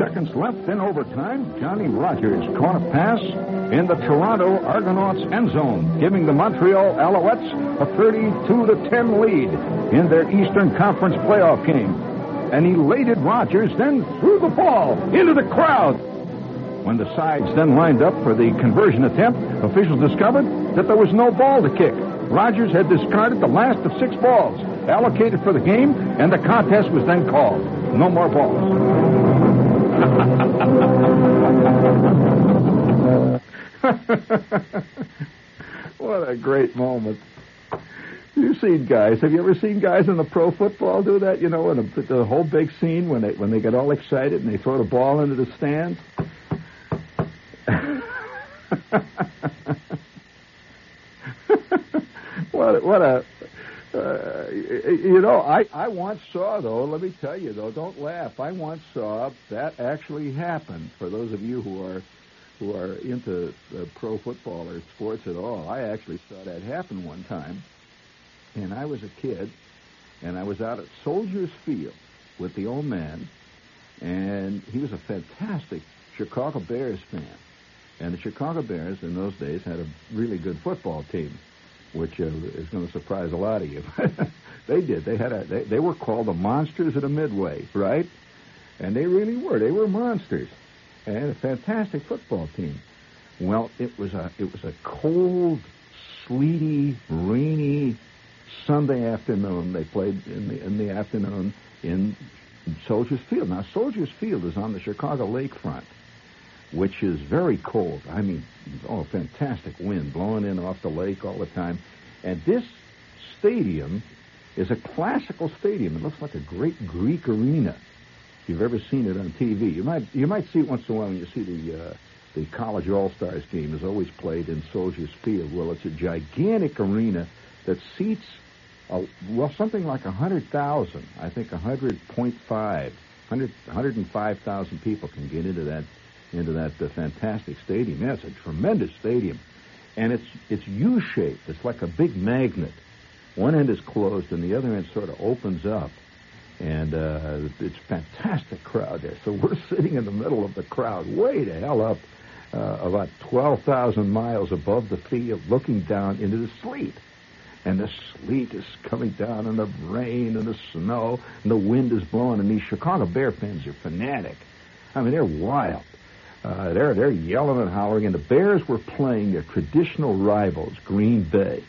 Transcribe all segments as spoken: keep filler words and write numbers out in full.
seconds left in overtime, Johnny Rogers caught a pass in the Toronto Argonauts end zone, giving the Montreal Alouettes a thirty-two to ten lead in their Eastern Conference playoff game. An elated Rogers then threw the ball into the crowd. When the sides then lined up for the conversion attempt, officials discovered that there was no ball to kick. Rogers had discarded the last of six balls allocated for the game, and the contest was then called. No more balls. What a great moment. You've seen guys. Have you ever seen guys in the pro football do that? You know, in a, the whole big scene when they when they get all excited and they throw the ball into the stands. what what a uh, you know I, I once saw though let me tell you though don't laugh I once saw that actually happen. For those of you who are who are into uh, pro football or sports at all, I actually saw that happen one time. And I was a kid, and I was out at Soldiers Field with the old man, and he was a fantastic Chicago Bears fan. And the Chicago Bears in those days had a really good football team, which uh, is going to surprise a lot of you. They did. They had a. They, they were called the Monsters of the Midway, right? And they really were. They were monsters, and a fantastic football team. Well, it was a. It was a cold, sleety, rainy Sunday afternoon. They played in the in the afternoon in Soldiers Field. Now, Soldiers Field is on the Chicago lakefront, which is very cold. I mean, oh, fantastic wind blowing in off the lake all the time. And this stadium is a classical stadium. It looks like a great Greek arena. If you've ever seen it on T V, you might you might see it once in a while when you see the uh, the College All-Stars game is always played in Soldiers Field. Well, it's a gigantic arena that seats, uh, well, something like one hundred thousand. I think one hundred point five, one hundred, one hundred five thousand people can get into that into that uh, fantastic stadium. Yeah, it's a tremendous stadium. And it's it's U-shaped. It's like a big magnet. One end is closed and the other end sort of opens up. And uh, it's a fantastic crowd there. So we're sitting in the middle of the crowd, way the hell up, uh, about twelve thousand miles above the field, looking down into the sleet. And the sleet is coming down, and the rain, and the snow, and the wind is blowing. And these Chicago Bear fans are fanatic. I mean, they're wild. Uh, they're they're yelling and hollering. And the Bears were playing their traditional rivals, Green Bay.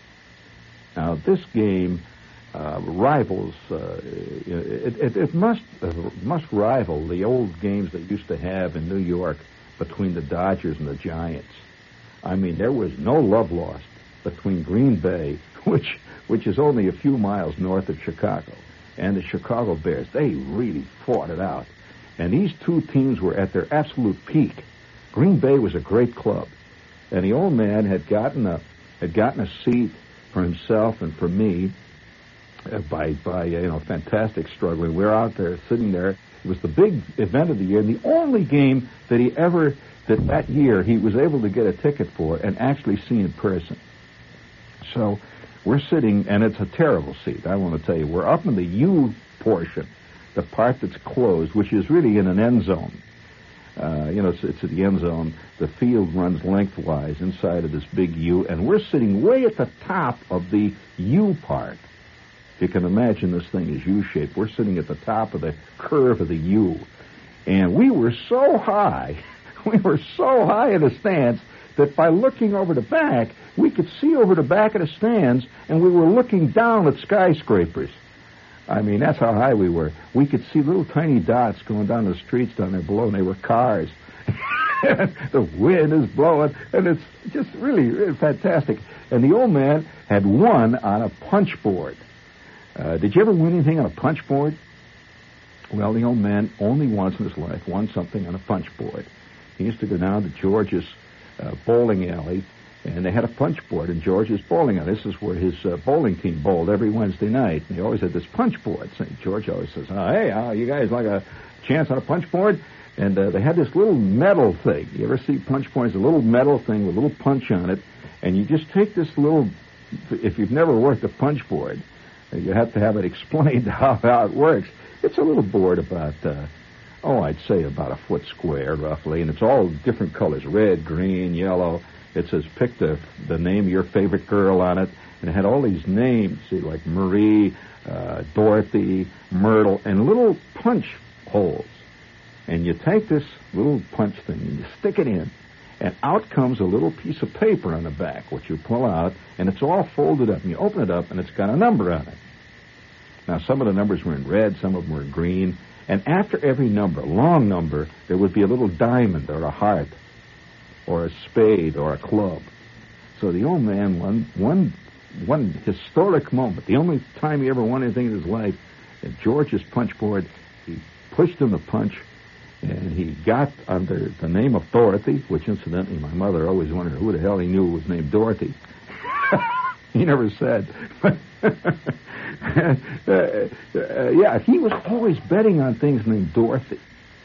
Now, this game, uh, rivals, uh, it, it, it must uh, must rival the old games they used to have in New York between the Dodgers and the Giants. I mean, there was no love lost between Green Bay, which which is only a few miles north of Chicago, and the Chicago Bears. They really fought it out. And these two teams were at their absolute peak. Green Bay was a great club. And the old man had gotten a had gotten a seat for himself and for me uh, by by you know fantastic struggling. We were out there sitting there. It was the big event of the year, and the only game that he ever that that year he was able to get a ticket for and actually see in person. So we're sitting, and it's a terrible seat, I want to tell you. We're up in the U portion, the part that's closed, which is really in an end zone. Uh, you know, it's, it's at the end zone. The field runs lengthwise inside of this big U, and we're sitting way at the top of the U part. If you can imagine, this thing is U-shaped. We're sitting at the top of the curve of the U. And we were so high, we were so high in the stands that by looking over the back, we could see over the back of the stands, and we were looking down at skyscrapers. I mean, that's how high we were. We could see little tiny dots going down the streets down there below, and they were cars. The wind is blowing, and it's just really, really fantastic. And the old man had won on a punch board. Uh, did you ever win anything on a punch board? Well, the old man only once in his life won something on a punch board. He used to go down to George's uh, bowling alley, and they had a punch board in George's bowling alley. This is where his uh, bowling team bowled every Wednesday night. And he always had this punch board. So George always says, oh, hey, uh, you guys like a chance on a punch board? And uh, they had this little metal thing. You ever see punch boards? A little metal thing with a little punch on it. And you just take this little, if you've never worked a punch board, you have to have it explained how, how it works. It's a little board about uh, oh, I'd say about a foot square, roughly, and it's all different colors, red, green, yellow. It says, pick the, the name of your favorite girl on it, and it had all these names, see, like Marie, uh, Dorothy, Myrtle, and little punch holes. And you take this little punch thing and you stick it in, and out comes a little piece of paper on the back, which you pull out, and it's all folded up. And you open it up, and it's got a number on it. Now, some of the numbers were in red, some of them were in green, and after every number, a long number, there would be a little diamond or a heart or a spade or a club. So the old man, one, one, one historic moment, the only time he ever won anything in his life, at George's punch board, he pushed in the punch, and he got under the name of Dorothy, which incidentally my mother always wondered who the hell he knew was named Dorothy. He never said. uh, uh, yeah, he was always betting on things named Dorothy.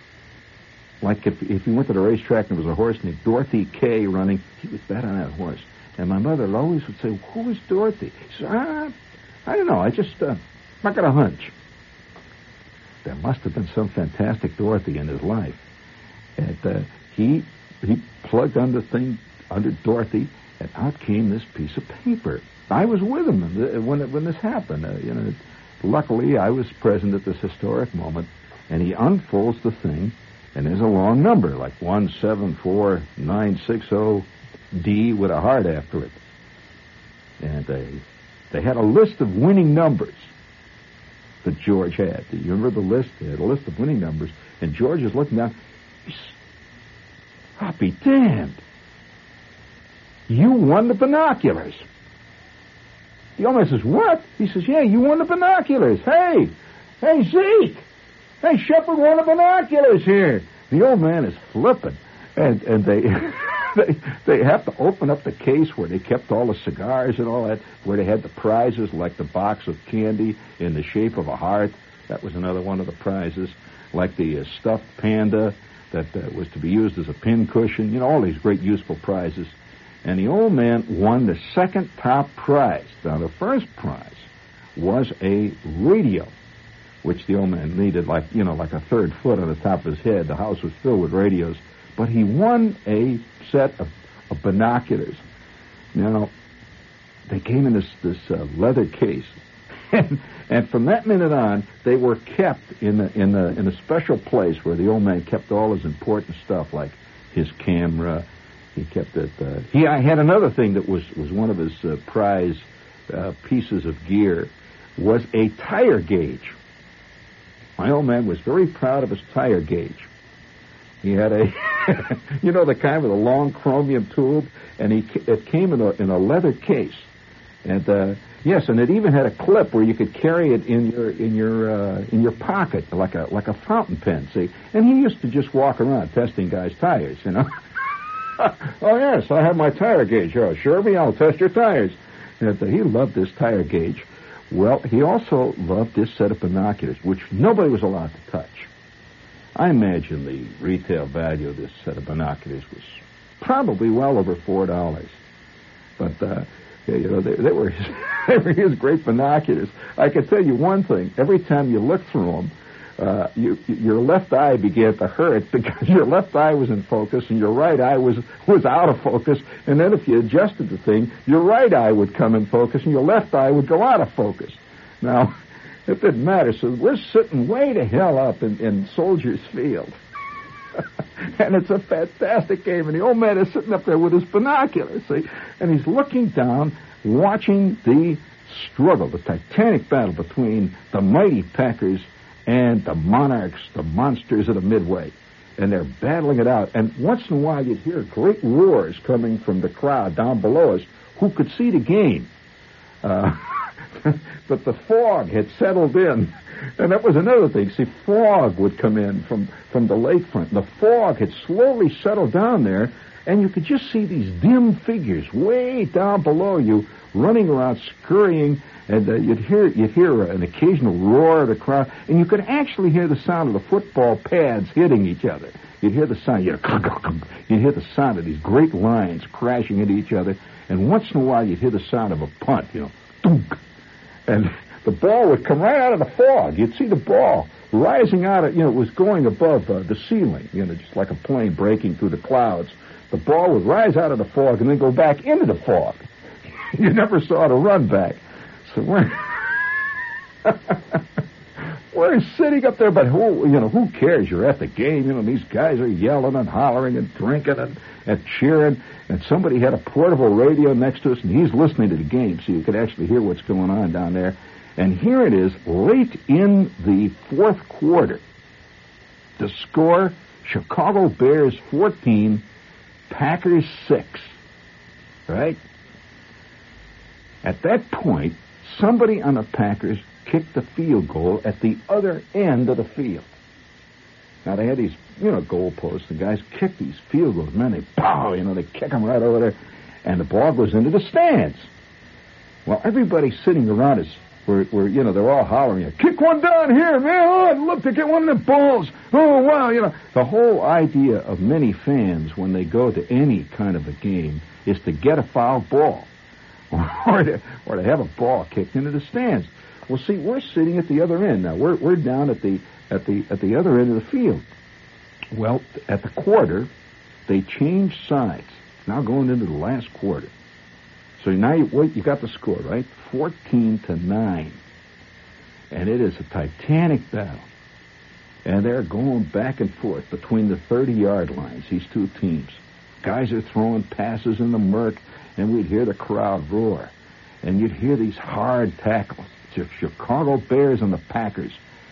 Like if if he went to the racetrack and there was a horse named Dorothy K running, he would bet on that horse. And my mother always would say, who is Dorothy? He said, ah, I don't know, I just, uh, I got a hunch. There must have been some fantastic Dorothy in his life. And uh, he he plugged on the thing under Dorothy, and out came this piece of paper. I was with him when when this happened. Uh, you know, luckily I was present at this historic moment, and he unfolds the thing, and there's a long number like one seven four nine six zero D with a heart after it, and they they had a list of winning numbers that George had. Do you remember the list? They had a list of winning numbers, and George is looking down. He's, I'll be damned. You won the binoculars. The old man says, what? He says, yeah, you won the binoculars. Hey, hey, Zeke. Hey, Shepard won the binoculars here. The old man is flipping, and and they they they have to open up the case where they kept all the cigars and all that, where they had the prizes like the box of candy in the shape of a heart. That was another one of the prizes, like the uh, stuffed panda that uh, was to be used as a pin cushion. You know, all these great useful prizes. And the old man won the second top prize. Now, the first prize was a radio, which the old man needed like, you know, like a third foot on the top of his head. The house was filled with radios. But he won a set of, of binoculars. Now, they came in this, this uh, leather case. And, and from that minute on, they were kept in a, in, a, in a special place where the old man kept all his important stuff, like his camera. He kept it. Uh, he I had another thing that was, was one of his uh, prize uh, pieces of gear, was a tire gauge. My old man was very proud of his tire gauge. He had a, you know, the kind with a long chromium tube, and he it came in a in a leather case, and uh, yes, and it even had a clip where you could carry it in your in your uh, in your pocket like a like a fountain pen. See, and he used to just walk around testing guys' tires, you know. Oh, yes, I have my tire gauge. Oh, sure me, I'll test your tires. And he loved this tire gauge. Well, he also loved this set of binoculars, which nobody was allowed to touch. I imagine the retail value of this set of binoculars was probably well over four dollars. But, uh, you know, they, they, were his, they were his great binoculars. I can tell you one thing. Every time you looked through them, Uh, you, your left eye began to hurt because your left eye was in focus and your right eye was, was out of focus. And then if you adjusted the thing, your right eye would come in focus and your left eye would go out of focus. Now, it didn't matter. So we're sitting way the hell up in, in Soldiers Field. And it's a fantastic game. And the old man is sitting up there with his binoculars, see? And he's looking down, watching the struggle, the titanic battle between the mighty Packers and the Monarchs, the monsters of the Midway. And they're battling it out. And once in a while you'd hear great roars coming from the crowd down below us who could see the game. Uh, but the fog had settled in. And that was another thing. See, fog would come in from, from the lakefront. The fog had slowly settled down there, and you could just see these dim figures way down below you running around, scurrying, and uh, you'd hear you'd hear an occasional roar of the crowd, and you could actually hear the sound of the football pads hitting each other. You'd hear the sound, you'd, you'd hear the sound of these great lines crashing into each other, and once in a while you'd hear the sound of a punt, you know, thunk. And the ball would come right out of the fog. You'd see the ball rising out of, you know, it was going above uh, the ceiling, you know, just like a plane breaking through the clouds. The ball would rise out of the fog and then go back into the fog. You never saw it run back. So we're we're sitting up there, but who, you know, who cares? You're at the game. You know, these guys are yelling and hollering and drinking and, and cheering. And somebody had a portable radio next to us, and he's listening to the game, so you could actually hear what's going on down there. And here it is, late in the fourth quarter. The score: Chicago Bears fourteen, Packers six. Right? At that point, somebody on the Packers kicked the field goal at the other end of the field. Now, they had these, you know, goal posts. The guys kick these field goals. Man, they pow, you know, they kick them right over there. And the ball goes into the stands. Well, everybody sitting around us were, were, you know, they're all hollering, kick one down here, man. Oh, I'd love to get one of the balls. Oh, wow, you know. The whole idea of many fans when they go to any kind of a game is to get a foul ball. or, to, or to have a ball kicked into the stands. Well, see, we're sitting at the other end now. We're we're down at the at the at the other end of the field. Well, at the quarter, they changed sides. Now going into the last quarter. So now you wait. You got the score right, fourteen to nine, and it is a titanic battle. And they're going back and forth between the thirty-yard lines. These two teams, guys are throwing passes in the murk. And we'd hear the crowd roar. And you'd hear these hard tackles. The Chicago Bears and the Packers.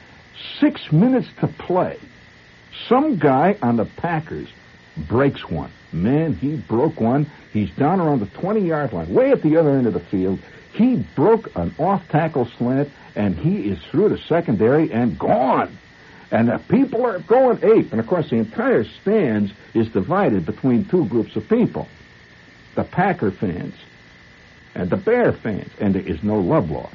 Six minutes to play. Some guy on the Packers breaks one. Man, he broke one. He's down around the twenty-yard line, way at the other end of the field. He broke an off-tackle slant, and he is through the secondary and gone. And the people are going ape. And, of course, the entire stands is divided between two groups of people. The Packer fans and the Bear fans, and there is no love lost.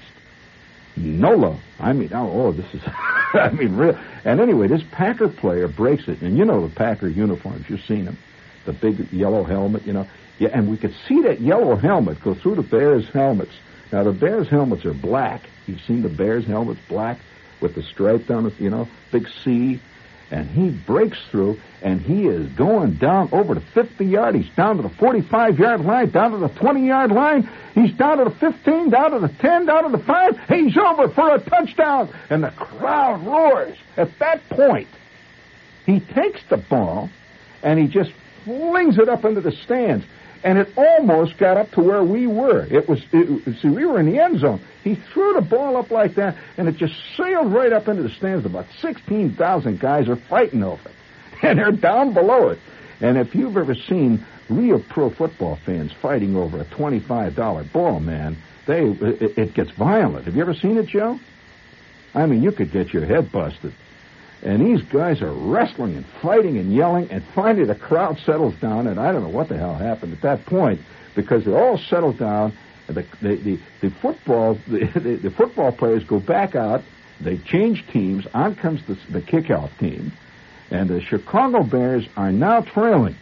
No love. I mean, oh, oh this is, I mean, real. And anyway, this Packer player breaks it, and you know the Packer uniforms. You've seen them, the big yellow helmet, you know. Yeah, and we could see that yellow helmet go through the Bears' helmets. Now the Bears' helmets are black. You've seen the Bears' helmets black with the stripe down it, you know, big C. And he breaks through, and he is going down over the fifty-yard. He's down to the forty-five-yard line, down to the twenty-yard line. He's down to the fifteen, down to the ten, down to the five. He's over for a touchdown. And the crowd roars. At that point, he takes the ball, and he just flings it up into the stands. And it almost got up to where we were. It was, it, see, we were in the end zone. He threw the ball up like that, and it just sailed right up into the stands. About sixteen thousand guys are fighting over it, and they're down below it. And if you've ever seen real pro football fans fighting over a twenty-five dollar ball, man, they it, it gets violent. Have you ever seen it, Joe? I mean, you could get your head busted. And these guys are wrestling and fighting and yelling, and finally the crowd settles down, and I don't know what the hell happened at that point, because they all settled down, and the, the, the, the football the, the, the football players go back out, they change teams, on comes the, the kickoff team, and the Chicago Bears are now trailing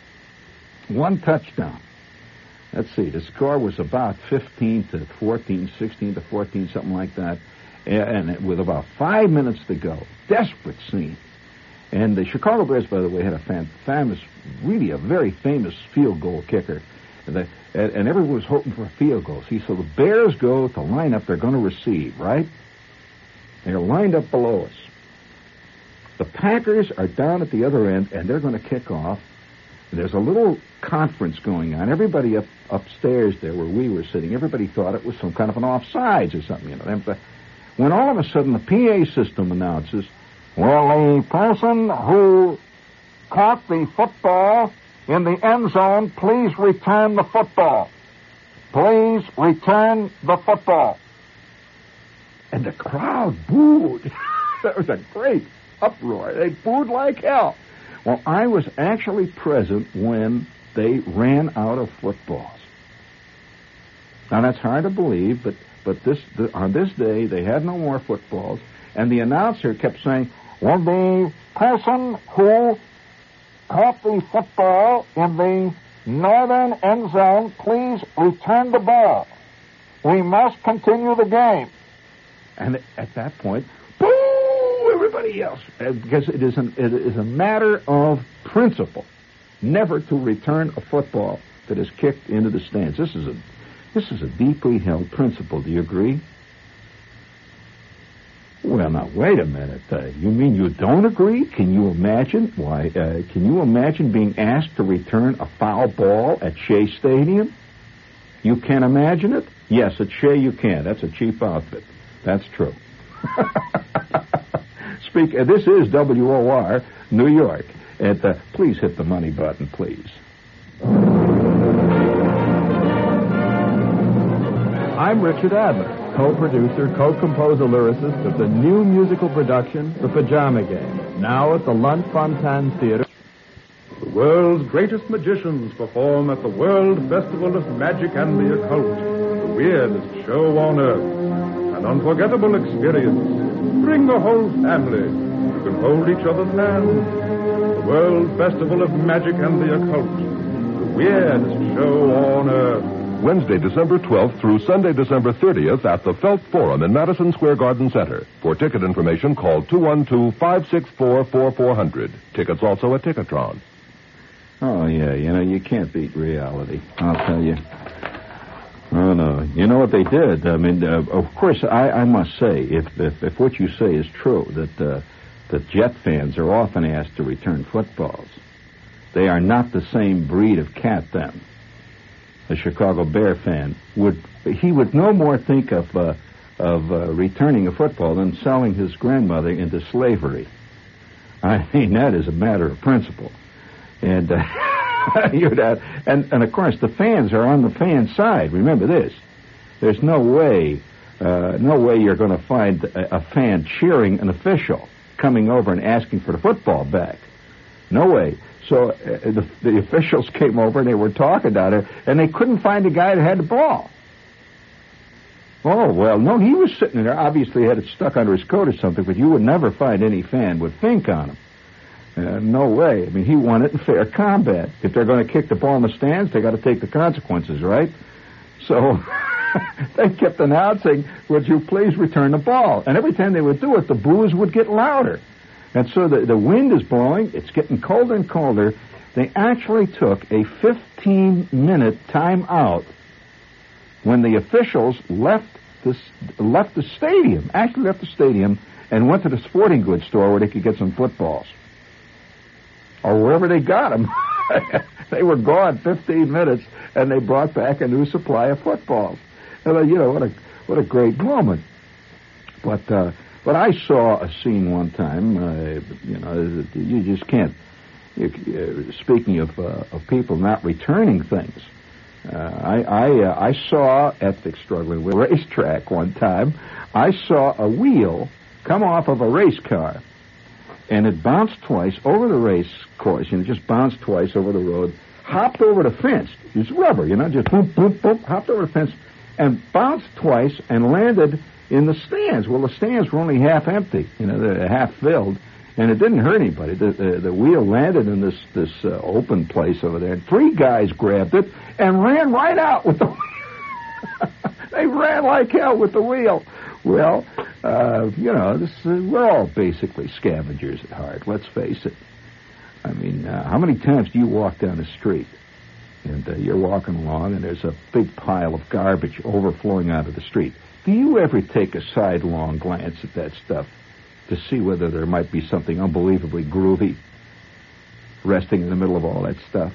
one touchdown. Let's see, the score was about fifteen to fourteen, sixteen to fourteen, something like that. And with about five minutes to go, desperate scene. And the Chicago Bears, by the way, had a fan, famous, really a very famous field goal kicker. And, the, and, and everyone was hoping for a field goal. See, so the Bears go to line up. They're going to receive, right? They're lined up below us. The Packers are down at the other end, and they're going to kick off. And there's a little conference going on. Everybody up upstairs there where we were sitting, everybody thought it was some kind of an offsides or something, you know. When all of a sudden the P A system announces, well, the person who caught the football in the end zone, please return the football. Please return the football. And the crowd booed. That was a great uproar. They booed like hell. Well, I was actually present when they ran out of footballs. Now, that's hard to believe, but But this, the, on this day, they had no more footballs, and the announcer kept saying, well, the person who caught the football in the northern end zone, please return the ball. We must continue the game. And at that point, boo, everybody else. Because it is, an, it is a matter of principle never to return a football that is kicked into the stands. This is a, this is a deeply held principle. Do you agree? Well, now, wait a minute. Uh, you mean you don't agree? Can you imagine? Why, uh, can you imagine being asked to return a foul ball at Shea Stadium? You can't imagine it? Yes, at Shea you can. That's a cheap outfit. That's true. Speak. Uh, this is W O R, New York. And uh, please hit the money button, please. I'm Richard Adler, co-producer, co-composer, lyricist of the new musical production, The Pajama Game, now at the Lunt-Fontanne Theater. The world's greatest magicians perform at the World Festival of Magic and the Occult, the weirdest show on earth, an unforgettable experience. Bring the whole family. You can hold each other's hands. The World Festival of Magic and the Occult, the weirdest show on earth. Wednesday, December twelfth through Sunday, December thirtieth at the Felt Forum in Madison Square Garden Center. For ticket information, call two one two, five six four, four four zero zero. Tickets also at Ticketron. Oh, yeah, you know, you can't beat reality, I'll tell you. Oh, no. You know what they did? I mean, uh, of course, I, I must say, if, if if what you say is true, that, uh, that Jet fans are often asked to return footballs, they are not the same breed of cat, then. A Chicago Bear fan would he would no more think of uh, of uh, returning a football than selling his grandmother into slavery. I mean, that is a matter of principle, and uh, you're not, and and of course the fans are on the fan side. Remember this: there's no way, uh, no way you're going to find a, a fan cheering an official coming over and asking for the football back. No way. So uh, the, the officials came over and they were talking down there, and they couldn't find the guy that had the ball. Oh, well, no, he was sitting there. Obviously had it stuck under his coat or something, but you would never find any fan would think on him. Uh, no way. I mean, he won it in fair combat. If they're going to kick the ball in the stands, they got to take the consequences, right? So they kept announcing, would you please return the ball? And every time they would do it, the boos would get louder. And so the, the wind is blowing. It's getting colder and colder. They actually took a fifteen-minute timeout when the officials left the, left the stadium, actually left the stadium, and went to the sporting goods store where they could get some footballs. Or wherever they got them. They were gone fifteen minutes, and they brought back a new supply of footballs. And, uh, you know, what a what a great moment. But... Uh, But I saw a scene one time, uh, you know, you just can't, you, uh, speaking of uh, of people not returning things, uh, I I, uh, I saw at the struggling with racetrack one time, I saw a wheel come off of a race car, and it bounced twice over the race course, you know, just bounced twice over the road, hopped over the fence, it's rubber, you know, just boop, boop, boop, hopped over the fence, and bounced twice and landed in the stands. Well, the stands were only half empty, you know, they're half filled, and it didn't hurt anybody. The, the, the wheel landed in this this uh, open place over there, and three guys grabbed it and ran right out with the wheel. They ran like hell with the wheel. Well, uh, you know, this, uh, we're all basically scavengers at heart, let's face it. I mean, uh, how many times do you walk down the street, and uh, you're walking along, and there's a big pile of garbage overflowing onto the street? Do you ever take a sidelong glance at that stuff to see whether there might be something unbelievably groovy resting in the middle of all that stuff?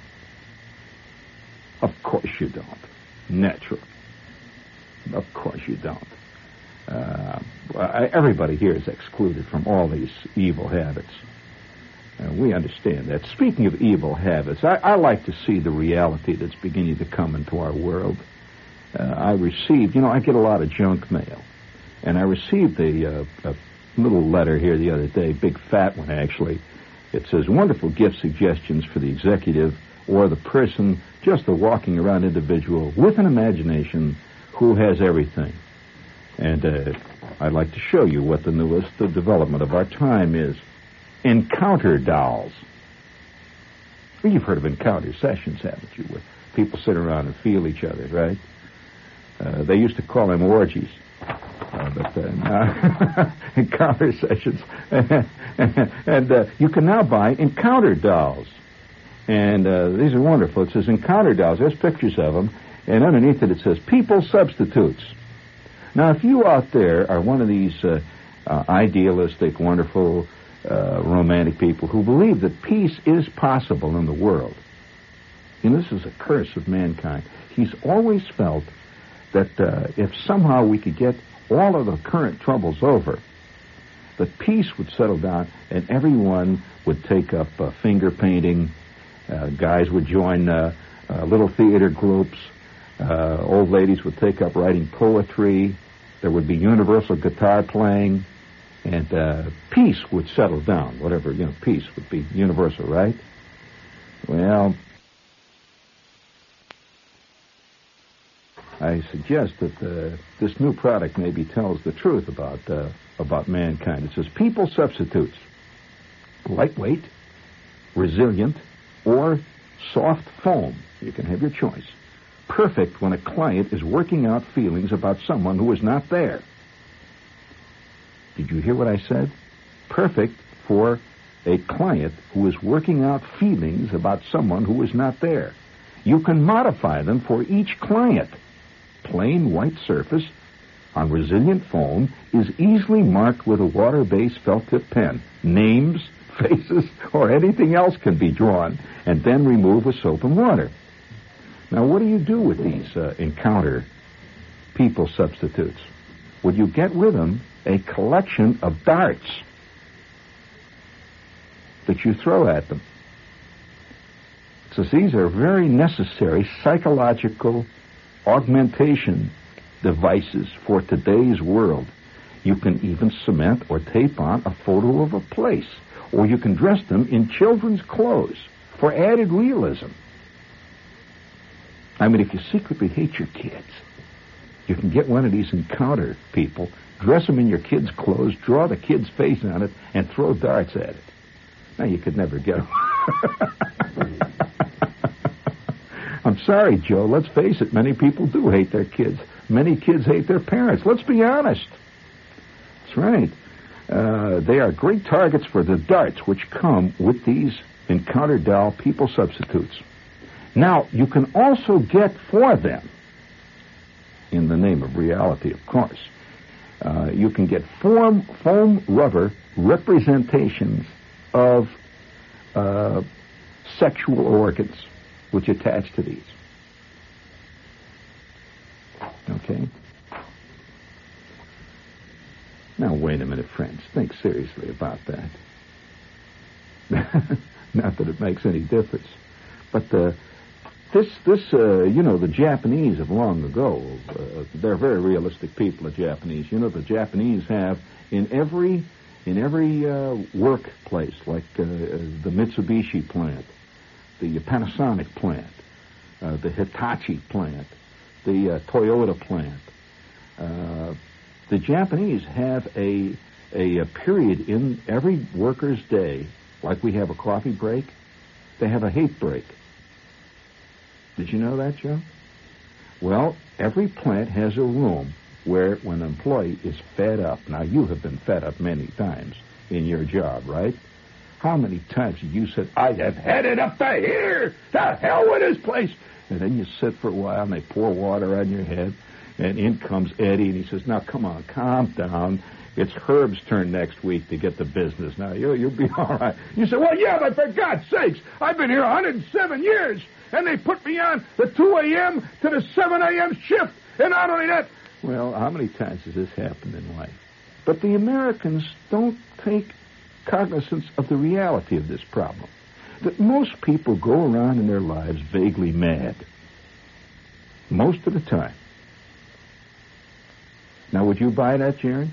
Of course you don't. Naturally. Of course you don't. Uh, everybody here is excluded from all these evil habits. Uh, we understand that. Speaking of evil habits, I, I like to see the reality that's beginning to come into our world. Uh, I received, you know, I get a lot of junk mail, and I received a, uh, a little letter here the other day, big fat one actually. It says, wonderful gift suggestions for the executive or the person, just a walking around individual with an imagination who has everything. And uh, I'd like to show you what the newest uh, development of our time is. Encounter dolls. Well, you've heard of encounter sessions, haven't you, where people sit around and feel each other, right? Uh, they used to call them orgies. Uh, but uh, now, encounter sessions. and uh, you can now buy encounter dolls. And uh, these are wonderful. It says encounter dolls. There's pictures of them. And underneath it, it says people substitutes. Now, if you out there are one of these uh, uh, idealistic, wonderful, uh, romantic people who believe that peace is possible in the world, and this is a curse of mankind, he's always felt that uh, if somehow we could get all of the current troubles over, that peace would settle down and everyone would take up uh, finger painting, uh, guys would join uh, uh, little theater groups, uh, old ladies would take up writing poetry, there would be universal guitar playing, and uh, peace would settle down, whatever, you know, peace would be universal, right? Well, I suggest that uh, this new product maybe tells the truth about uh, about mankind. It says people substitutes, lightweight, resilient, or soft foam. You can have your choice. Perfect when a client is working out feelings about someone who is not there. Did you hear what I said? Perfect for a client who is working out feelings about someone who is not there. You can modify them for each client. Plain white surface on resilient foam is easily marked with a water-based felt tip pen. Names, faces, or anything else can be drawn and then removed with soap and water. Now, what do you do with these uh, encounter people substitutes? Would you get with them a collection of darts that you throw at them? So these are very necessary psychological augmentation devices for today's world. You can even cement or tape on a photo of a place, or you can dress them in children's clothes for added realism. I mean, if you secretly hate your kids, you can get one of these encounter people, dress them in your kid's clothes, draw the kid's face on it, and throw darts at it. Now, you could never get them. I'm sorry, Joe. Let's face it. Many people do hate their kids. Many kids hate their parents. Let's be honest. That's right. Uh, they are great targets for the darts which come with these encounter doll people substitutes. Now, you can also get for them, in the name of reality, of course, uh, you can get foam, foam rubber representations of uh, sexual organs which attach to these. Okay? Now, wait a minute, friends. Think seriously about that. Not that it makes any difference. But uh, this, this, uh, you know, the Japanese of long ago, uh, they're very realistic people, the Japanese. You know, the Japanese have in every, in every uh, workplace, like uh, the Mitsubishi plant, the Panasonic plant, uh, the Hitachi plant, the uh, Toyota plant. Uh, the Japanese have a, a a period in every worker's day, like we have a coffee break, they have a hate break. Did you know that, Joe? Well, every plant has a room where when an employee is fed up, now you have been fed up many times in your job, right? How many times have you said, I have had it up to here, to hell with this place? And then you sit for a while and they pour water on your head, and in comes Eddie and he says, now come on, calm down. It's Herb's turn next week to get the business. Now, you'll, you'll be all right. You say, well, yeah, but for God's sakes, I've been here one hundred seven years, and they put me on the two a.m. to the seven a.m. shift, and not only that. Well, how many times has this happened in life? But the Americans don't take cognizance of the reality of this problem. That most people go around in their lives vaguely mad. Most of the time. Now, would you buy that, Jerry?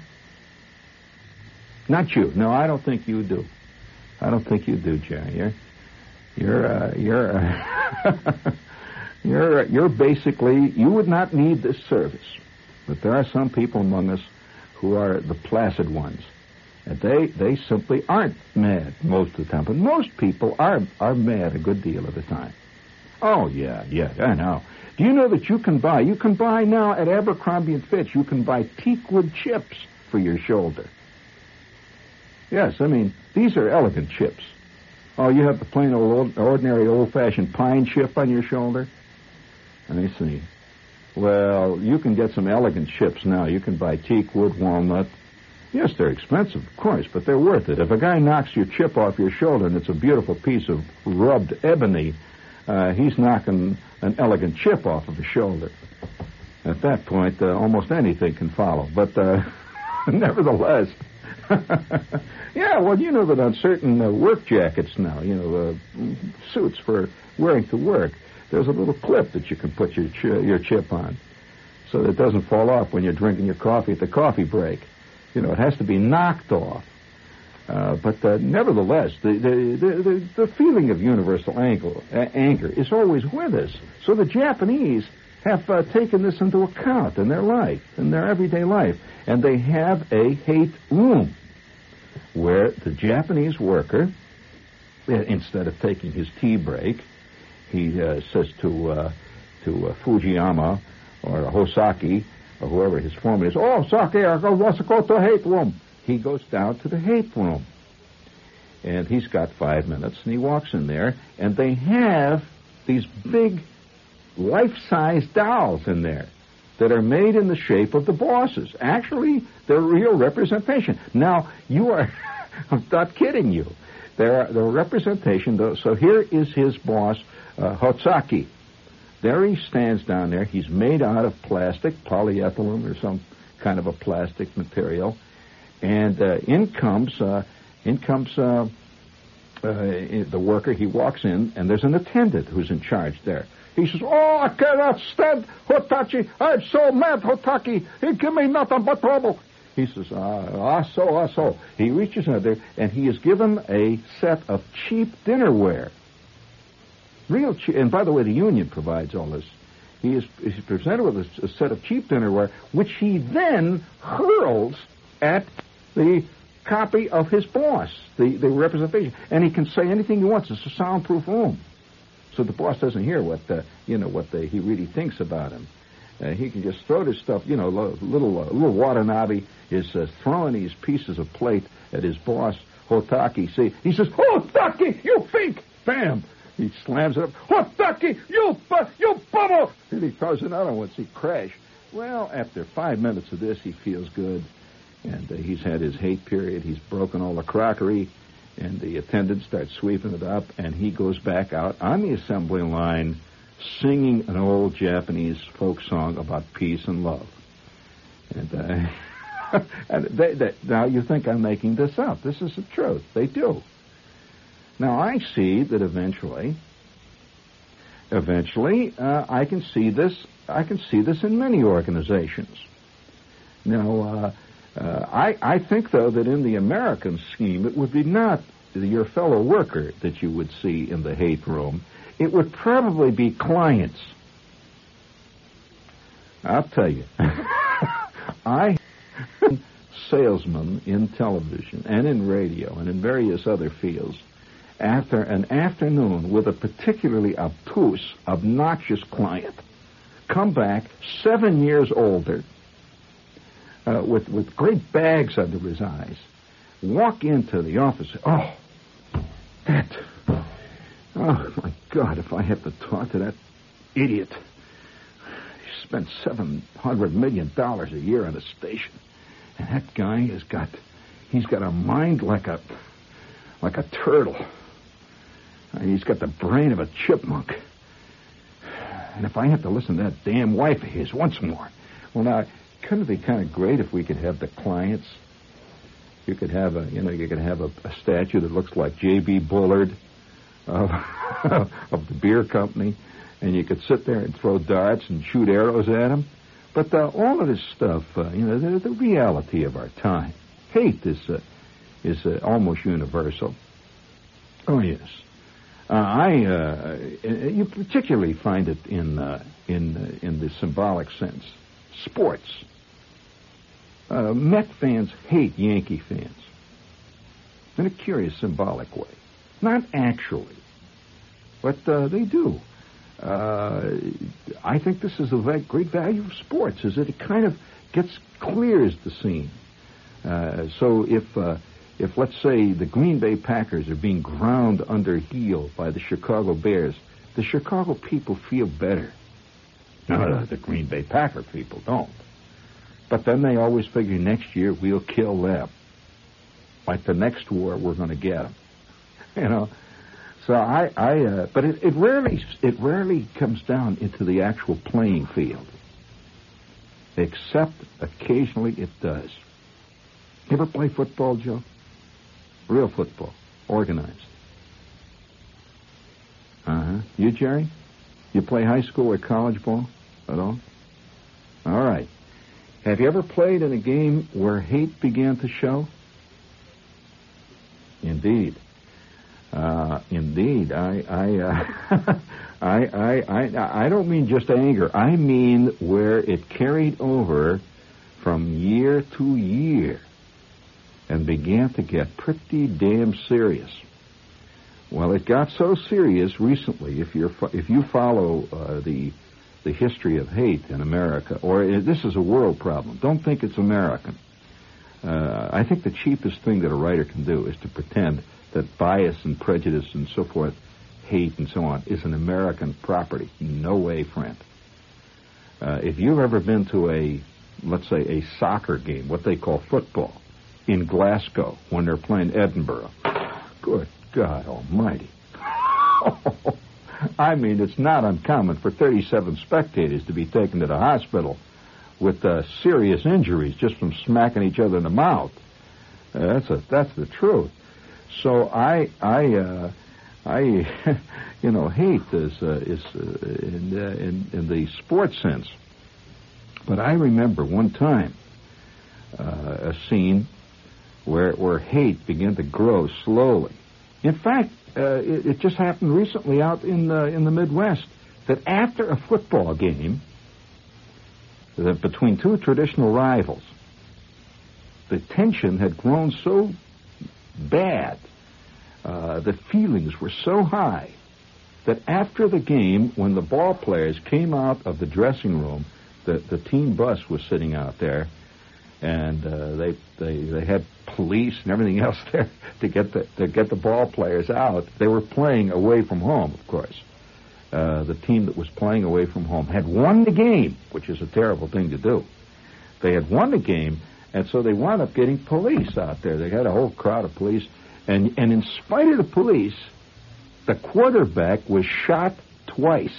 Not you. No, I don't think you do. I don't think you do, Jerry. You're, you're, uh, you're, uh, you're, you're basically, you would not need this service. But there are some people among us who are the placid ones. And they, they simply aren't mad most of the time. But most people are, are mad a good deal of the time. Oh, yeah, yeah, I know. Do you know that you can buy, you can buy now at Abercrombie and Fitch, you can buy teakwood chips for your shoulder. Yes, I mean, these are elegant chips. Oh, you have the plain old, ordinary old-fashioned pine chip on your shoulder? Let me see. Well, you can get some elegant chips now. You can buy teakwood, walnut. Yes, they're expensive, of course, but they're worth it. If a guy knocks your chip off your shoulder and it's a beautiful piece of rubbed ebony, uh, he's knocking an elegant chip off of his shoulder. At that point, uh, almost anything can follow. But uh, nevertheless, yeah, well, you know that on certain uh, work jackets now, you know, uh, suits for wearing to work, there's a little clip that you can put your ch- your chip on so that it doesn't fall off when you're drinking your coffee at the coffee break. You know, it has to be knocked off. Uh, but uh, nevertheless, the, the, the, the feeling of universal anger, uh, anger is always with us. So the Japanese have uh, taken this into account in their life, in their everyday life. And they have a hate room where the Japanese worker, instead of taking his tea break, he uh, says to uh, to uh, Fujiyama or Hosaki or whoever his foreman is, "Oh, Saki, I want to go to the hate room." He goes down to the hate room. And he's got five minutes, and he walks in there, and they have these big life-size dolls in there that are made in the shape of the bosses. Actually, they're real representation. Now, you are, I'm not kidding you. They're, they're representation. So here is his boss, uh, Hotsaki. There he stands down there. He's made out of plastic, polyethylene or some kind of a plastic material. And uh, in comes, uh, in comes uh, uh, the worker. He walks in, and there's an attendant who's in charge there. He says, "Oh, I cannot stand Hotachi. I'm so mad, Hotaki. He give me nothing but trouble." He says, ah, ah, so, ah, so. He reaches out there, and he is given a set of cheap dinnerware. Real cheap. And by the way, the union provides all this. He is he's presented with a, a set of cheap dinnerware, which he then hurls at the copy of his boss, the, the representation. And he can say anything he wants. It's a soundproof room. So the boss doesn't hear what, uh, you know, what the, he really thinks about him. Uh, he can just throw this stuff, you know, little uh, little Watanabe is uh, throwing these pieces of plate at his boss, Hotaki. See, he says, "Hotaki, you fink!" Bam! He slams it up. "Hotaki, you bu- you bubble!" And he throws another one. See, crash. Well, after five minutes of this, he feels good. And uh, he's had his hate period. He's broken all the crockery. And the attendant starts sweeping it up. And he goes back out on the assembly line singing an old Japanese folk song about peace and love. And, uh, and they, they, now you think I'm making this up. This is the truth. They do. Now I see that eventually, eventually, uh, I can see this. I can see this in many organizations. Now, uh, uh, I, I think though that in the American scheme, it would be not your fellow worker that you would see in the hate room. It would probably be clients. I'll tell you. I salesman in television and in radio and in various other fields, after an afternoon with a particularly obtuse, obnoxious client, come back seven years older, uh, with, with great bags under his eyes, walk into the office, oh, that... Oh, my God, if I have to talk to that idiot. He spent seven hundred million dollars a year on a station. And that guy has got, he's got a mind like a, like a turtle. And he's got the brain of a chipmunk. And if I have to listen to that damn wife of his once more. Well, now, couldn't it be kind of great if we could have the clients? You could have a, you know, you could have a, a statue that looks like J B Bullard. Of, of the beer company, and you could sit there and throw darts and shoot arrows at them. But uh, all of this stuff, uh, you know, the, the reality of our time. Hate is uh, is uh, almost universal. Oh yes, uh, I uh, you particularly find it in uh, in uh, in the symbolic sense. Sports. Uh, Met fans hate Yankee fans in a curious symbolic way. Not actually, but uh, they do. uh, I think this is a va- great value of sports, is that it kind of gets clears the scene. Uh, so if, uh, if, let's say, the Green Bay Packers are being ground under heel by the Chicago Bears, the Chicago people feel better. No, the Green Bay Packer people don't. But then they always figure next year we'll kill them. Like the next war, we're going to get them. You know, so I, I, uh, but it, it rarely, it rarely comes down into the actual playing field. Except occasionally it does. You ever play football, Joe? Real football, organized. Uh huh. You, Jerry? You play high school or college ball at all? All right. Have you ever played in a game where hate began to show? Indeed. Uh, indeed. I I, uh, I I I I don't mean just anger. I mean where it carried over from year to year and began to get pretty damn serious. Well, it got so serious recently. If you're if you follow uh, the the history of hate in America, or uh, this is a world problem. Don't think it's American. Uh, I think the cheapest thing that a writer can do is to pretend that bias and prejudice and so forth, hate and so on, is an American property. No way, friend. Uh, if you've ever been to a, let's say, a soccer game, what they call football, in Glasgow when they're playing Edinburgh, good God almighty. I mean, it's not uncommon for thirty-seven spectators to be taken to the hospital with uh, serious injuries just from smacking each other in the mouth. Uh, that's a that's the truth. So I I uh, I you know hate is uh, is uh, in, uh, in in the sports sense. But I remember one time uh, a scene where where hate began to grow slowly. In fact, uh, it, it just happened recently out in uh, in the Midwest that after a football game that between two traditional rivals, the tension had grown so bad, uh, the feelings were so high, that after the game, when the ball players came out of the dressing room, the, the team bus was sitting out there, and uh, they, they they had police and everything else there to get the to get the ball players out. They were playing away from home, of course. Uh, the team that was playing away from home had won the game, which is a terrible thing to do. They had won the game, and so they wound up getting police out there. They had a whole crowd of police, and and in spite of the police, the quarterback was shot twice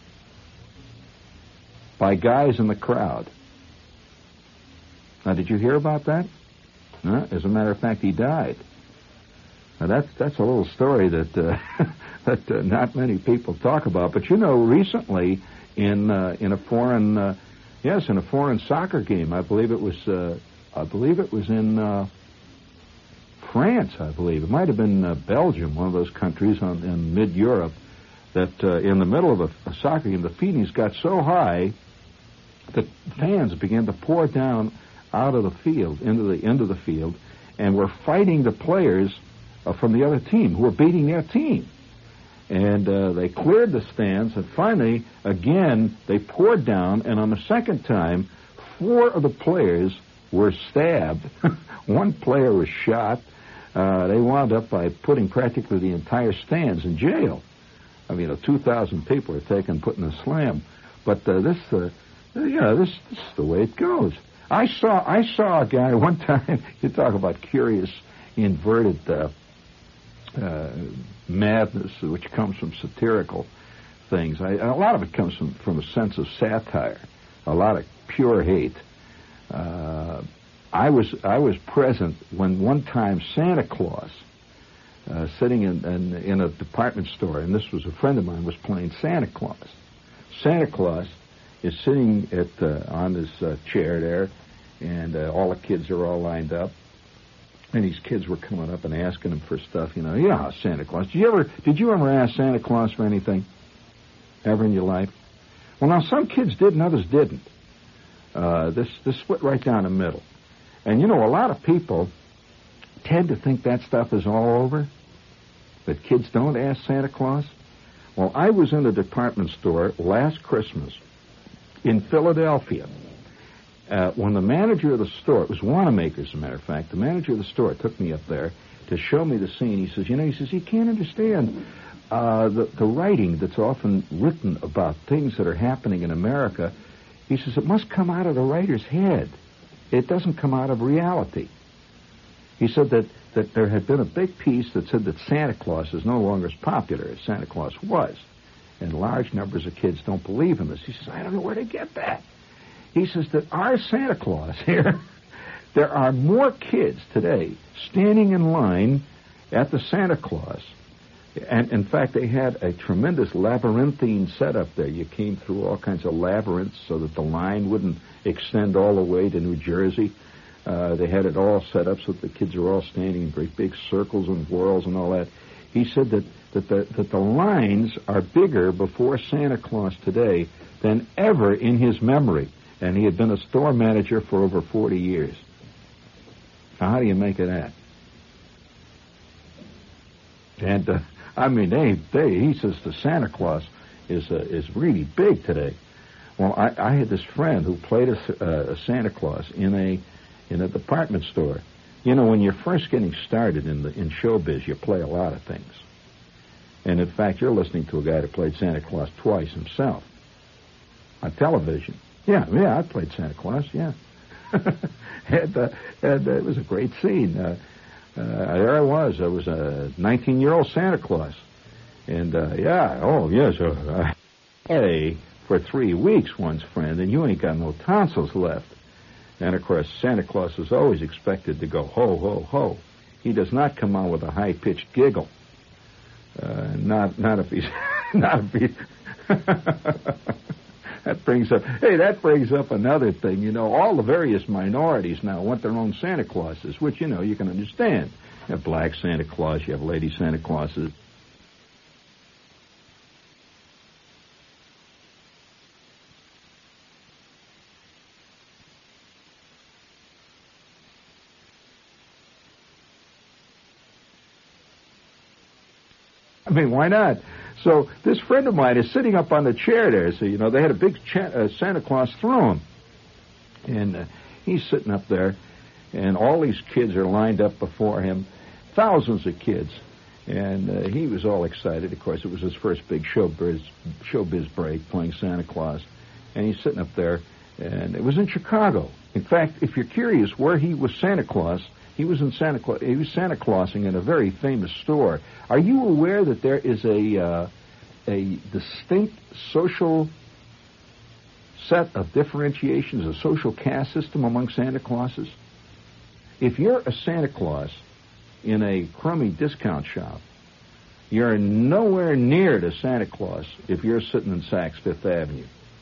by guys in the crowd. Now, did you hear about that? No? As a matter of fact, he died. Now, that's that's a little story that uh, that uh, not many people talk about. But you know, recently in uh, in a foreign uh, yes, in a foreign soccer game, I believe it was uh, I believe it was in uh, France. I believe it might have been uh, Belgium, one of those countries on, in mid Europe. That uh, in the middle of a, a soccer game, the feelings got so high that fans began to pour down out of the field into the end of the field, and were fighting the players uh, from the other team who were beating their team. And uh, they cleared the stands, and finally, again, they poured down, and on the second time, four of the players were stabbed. One player was shot. Uh, they wound up by putting practically the entire stands in jail. I mean, you know, two thousand people are taken, put in a slam. But uh, this, uh, you know, this, this is the way it goes. I saw I saw a guy one time, you talk about curious, inverted uh, uh, madness, which comes from satirical things. I, a lot of it comes from, from a sense of satire, a lot of pure hate. Uh, I was I was present when one time Santa Claus, uh, sitting in, in in a department store, and this was a friend of mine, was playing Santa Claus. Santa Claus is sitting at uh, on his uh, chair there, and uh, all the kids are all lined up, and these kids were coming up and asking him for stuff. You know, you know how Santa Claus. Did you ever did you ever ask Santa Claus for anything ever in your life? Well, now some kids did and others didn't. Uh, this this split right down the middle, and you know, a lot of people tend to think that stuff is all over, that kids don't ask Santa Claus. Well, I was in a department store last Christmas in Philadelphia. Uh, when the manager of the store, it was Wanamaker's, as a matter of fact, the manager of the store took me up there to show me the scene. He says, you know, he says, you can't understand uh, the, the writing that's often written about things that are happening in America. He says, it must come out of the writer's head. It doesn't come out of reality. He said that, that there had been a big piece that said that Santa Claus is no longer as popular as Santa Claus was. And large numbers of kids don't believe in this. He says, I don't know where to get that. He says that our Santa Claus here, there are more kids today standing in line at the Santa Claus. And, in fact, they had a tremendous labyrinthine setup there. You came through all kinds of labyrinths so that the line wouldn't extend all the way to New Jersey. Uh, they had it all set up so that the kids are all standing in great big circles and whirls and all that. He said that, that, the, that the lines are bigger before Santa Claus today than ever in his memory. And he had been a store manager for over forty years. Now, how do you make of that? And, uh, I mean, they, they, he says the Santa Claus is uh, is really big today. Well, I, I had this friend who played a, uh, a Santa Claus in a in a department store. You know, when you're first getting started in the in showbiz, you play a lot of things. And, in fact, you're listening to a guy that played Santa Claus twice himself on television. Yeah, yeah, I played Santa Claus, yeah. and, uh, and uh, it was a great scene. Uh, uh, there I was. I was a nineteen-year-old Santa Claus. And, uh, yeah, oh, yes. Uh, hey, for three weeks, one's friend, and you ain't got no tonsils left. And, of course, Santa Claus is always expected to go ho, ho, ho. He does not come on with a high-pitched giggle. Uh, not, not if he's... not if he's... That brings up, hey, that brings up another thing. You know, all the various minorities now want their own Santa Clauses, which, you know, you can understand. You have black Santa Claus, you have lady Santa Clauses. I mean, why not? So this friend of mine is sitting up on the chair there. So, you know, they had a big cha- uh, Santa Claus throne. And uh, he's sitting up there, and all these kids are lined up before him, thousands of kids. And uh, he was all excited. Of course, it was his first big showbiz, showbiz break, playing Santa Claus. And he's sitting up there, and it was in Chicago. In fact, if you're curious where he was Santa Claus, he was in Santa Claus. He was Santa Clausing in a very famous store. Are you aware that there is a uh, a distinct social set of differentiations, a social caste system among Santa Clauses? If you're a Santa Claus in a crummy discount shop, you're nowhere near to Santa Claus if you're sitting in Saks Fifth Avenue.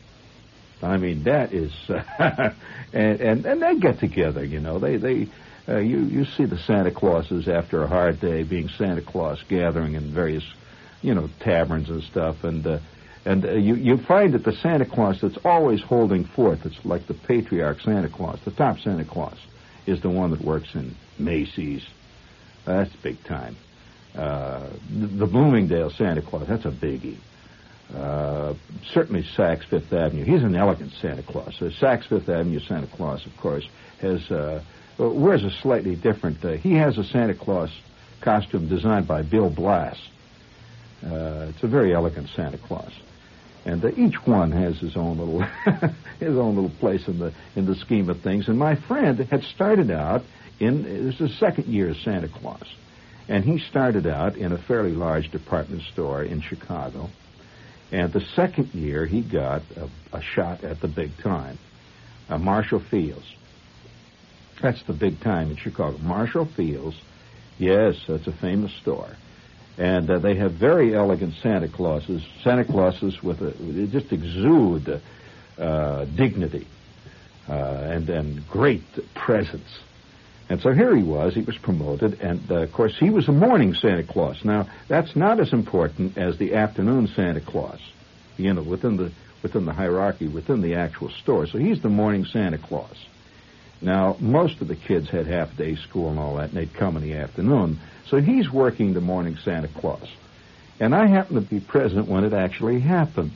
I mean, that is, uh, and, and and they get together, you know. They they. Uh, you, you see the Santa Clauses after a hard day being Santa Claus, gathering in various, you know, taverns and stuff. And uh, and uh, you, you find that the Santa Claus that's always holding forth, it's like the patriarch Santa Claus, the top Santa Claus, is the one that works in Macy's. That's big time. Uh, the, the Bloomingdale Santa Claus, that's a biggie. Uh, certainly Saks Fifth Avenue. He's an elegant Santa Claus. So Saks Fifth Avenue Santa Claus, of course, has... Uh, Uh, wears a slightly different... Uh, he has a Santa Claus costume designed by Bill Blass. Uh, it's a very elegant Santa Claus. And uh, each one has his own little his own little place in the in the scheme of things. And my friend had started out in... This is the second year as Santa Claus. And he started out in a fairly large department store in Chicago. And the second year, he got a, a shot at the big time. Uh, Marshall Fields. That's the big time in Chicago. Marshall Fields, yes, that's a famous store. And uh, they have very elegant Santa Clauses, Santa Clauses with a, they just exude uh, dignity uh, and, and great presence. And so here he was, he was promoted, and uh, of course he was a morning Santa Claus. Now, that's not as important as the afternoon Santa Claus, you know, within the, within the hierarchy, within the actual store. So he's the morning Santa Claus. Now, most of the kids had half-day school and all that, and they'd come in the afternoon. So he's working the morning Santa Claus. And I happened to be present when it actually happened.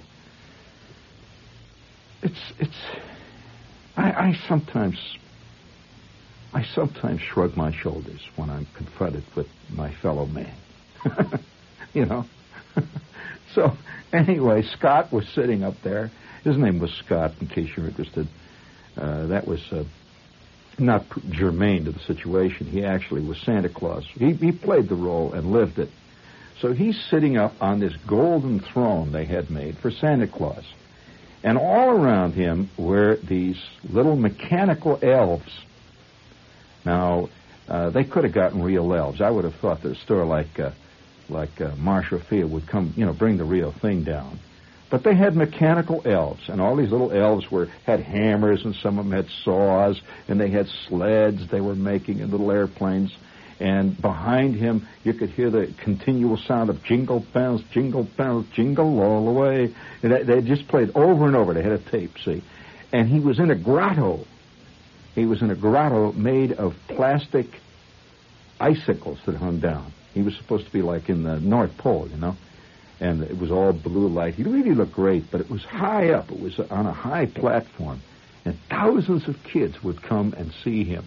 It's, it's, I, I sometimes, I sometimes shrug my shoulders when I'm confronted with my fellow man. You know? So, anyway, Scott was sitting up there. His name was Scott, in case you're interested. Uh, that was uh, not germane to the situation. He actually was Santa Claus. He, he played the role and lived it. So he's sitting up on this golden throne they had made for Santa Claus. And all around him were these little mechanical elves. Now, uh, they could have gotten real elves. I would have thought that a store like uh, like uh, Marshall Field would come, you know, bring the real thing down. But they had mechanical elves, and all these little elves were had hammers, and some of them had saws, and they had sleds they were making and little airplanes. And behind him, you could hear the continual sound of jingle bells, jingle bells, jingle all the way. And they, they just played over and over. They had a tape, see. And he was in a grotto. He was in a grotto made of plastic icicles that hung down. He was supposed to be like in the North Pole, you know. And it was all blue light. He really looked great, but it was high up. It was on a high platform. And thousands of kids would come and see him.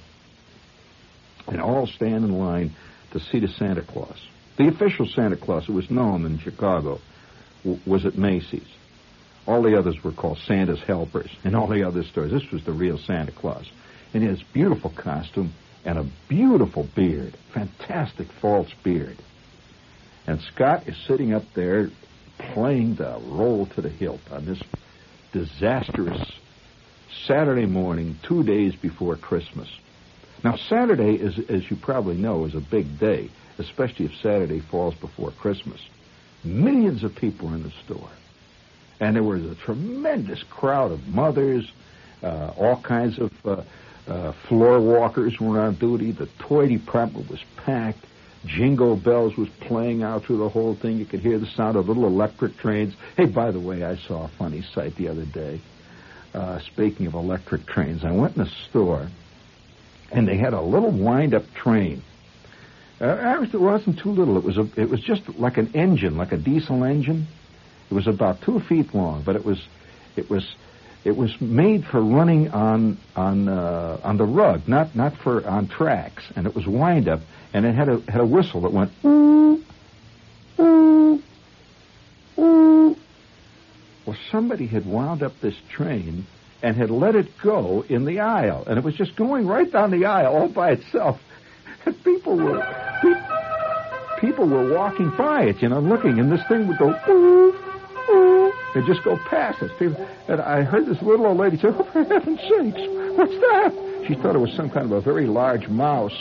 And all stand in line to see the Santa Claus. The official Santa Claus, who was known in Chicago, w- was at Macy's. All the others were called Santa's helpers in all the other stores. This was the real Santa Claus. And he has a beautiful costume and a beautiful beard, fantastic false beard. And Scott is sitting up there playing the role to the hilt on this disastrous Saturday morning, two days before Christmas. Now, Saturday, is, as you probably know, is a big day, especially if Saturday falls before Christmas. Millions of people were in the store. And there was a tremendous crowd of mothers, uh, all kinds of uh, uh, floor walkers were on duty. The toy department was packed. Jingle bells was playing out through the whole thing. You could hear the sound of little electric trains. Hey, by the way, I saw a funny sight the other day. Uh, speaking of electric trains, I went in a store, and they had a little wind-up train. Uh, it wasn't too little. It was a, it was just like an engine, like a diesel engine. It was about two feet long, but it was, it was, it was made for running on on uh, on the rug, not not for on tracks. And it was wind-up, and it had a had a whistle that went ooh, ooh, ooh. Well, somebody had wound up this train and had let it go in the aisle, and it was just going right down the aisle all by itself. And people were pe- people were walking by it, you know, looking, and this thing would go ooh, ooh, and just go past us. People, and I heard this little old lady say, "Oh, for heaven's sakes, what's that?" She thought it was some kind of a very large mouse.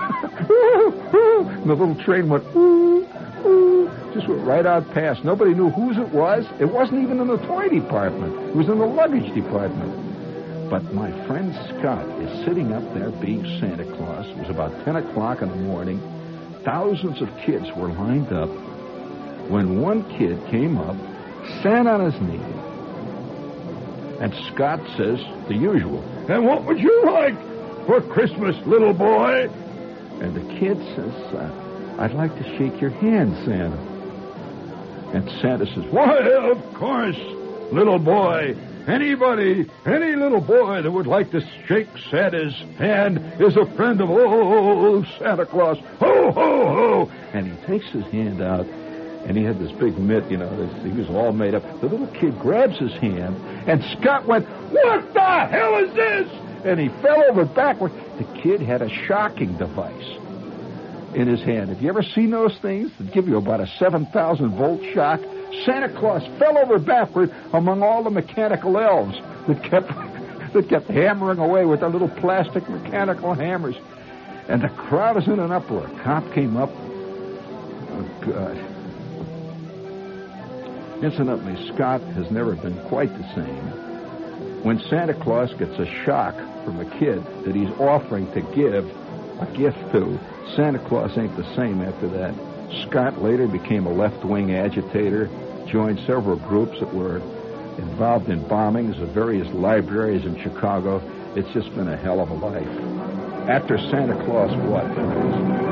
And the little train went ooh, ooh, just went right out past. Nobody knew whose it was. It wasn't even in the toy department. It was in the luggage department. But my friend Scott is sitting up there being Santa Claus. It was about ten o'clock in the morning. Thousands of kids were lined up when one kid came up, sat on his knee, and Scott says the usual, "And what would you like for Christmas, little boy?" And the kid says, uh, "I'd like to shake your hand, Santa." And Santa says, "Why, of course, little boy. Anybody, any little boy that would like to shake Santa's hand is a friend of old Santa Claus. Ho, ho, ho!" And he takes his hand out, and he had this big mitt, you know, this, he was all made up. The little kid grabs his hand, and Scott went, "What the hell is this?" And he fell over backward. The kid had a shocking device in his hand. Have you ever seen those things that give you about a seven thousand volt shock? Santa Claus fell over backward among all the mechanical elves that kept that kept hammering away with their little plastic mechanical hammers. And the crowd is in an uproar. A cop came up. Oh, God. Incidentally, Scott has never been quite the same. When Santa Claus gets a shock from a kid that he's offering to give a gift to, Santa Claus ain't the same after that. Scott later became a left-wing agitator, joined several groups that were involved in bombings of various libraries in Chicago. It's just been a hell of a life. After Santa Claus, what?